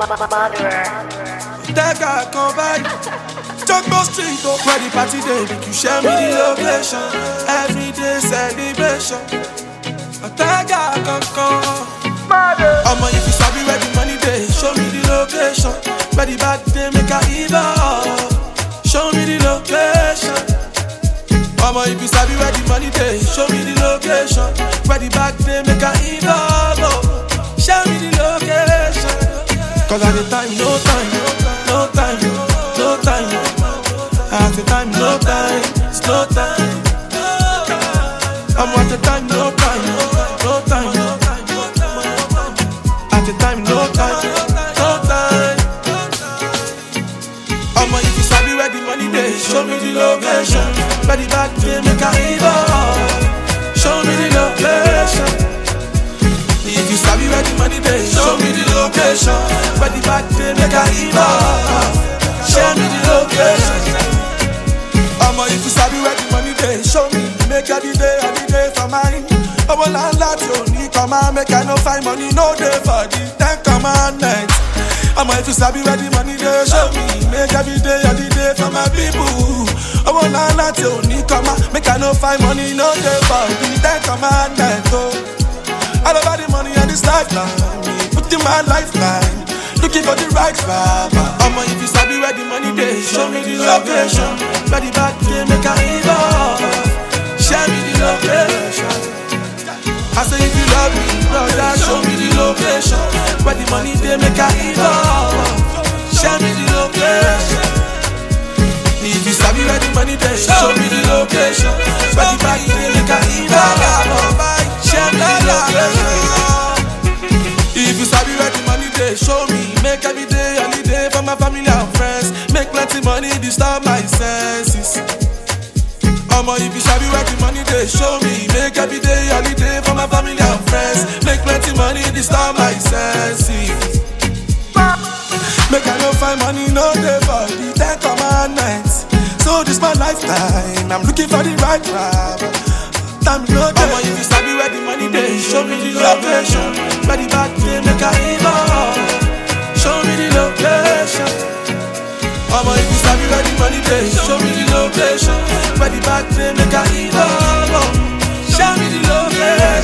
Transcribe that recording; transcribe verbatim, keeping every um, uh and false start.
That guy come by, Jogbo Street, oh, where the party day, make you share me the location. Every day celebration. That guy come come. I'ma if you sabi where the money day, show me the location. Where the bad day make a evolve. Show me the location. I'ma if you sabi where the money day, show me the location. Where the bad day make a evolve. Show me the location. Cause at the time, no time, no time, no time. At the time, no time, it's no time. I'm at the time, no time, no time. At the time, no time, no time. I'm if you sabi where the money day, show me the location. Where the back day make a evolve. Show me the location. If you sabi where the money day, show me the location. Where the back day make a evolve. Show me the location. I'ma if you sabi where the money day, show me. Make every day, every day for mine. I will land that you need come on, make I no find money, no day for the Ten Commandments. I'ma if you sabi where the money day, show me. Make every day, every day for my people. I will land that you need come on, make I no find money, no day for the Ten Commandments. Oh. All about the money and this lifeline, put in my lifeline, looking for the right vibe. I'ma if you sabi where the money day, show me the location. Where the back day make a evolve. Share me the location. I say if you love me, brother, show me the location. Where the money day make a evolve. Share me the location. If you sabi where the money day, show me the location. Where the back day make a evolve. Share me the location. If you sabi where the money day, show me. Make every day holiday for my family and friends. Make plenty money, disturb my senses. I'ma if you sabi where the money day, show me. Make every day holiday for my family and friends. Make plenty money, disturb my senses. Make I no find money, no day for the Ten Commandments. So this my lifetime, I'm looking for the right vibe. Time no day. I'ma if you sabi where the money day, show me the location. Where the bad day make a evolve. Show me the location. I'ma if you sabi where the money day, show me the location. Where the bad day make a evolve. Show me the location.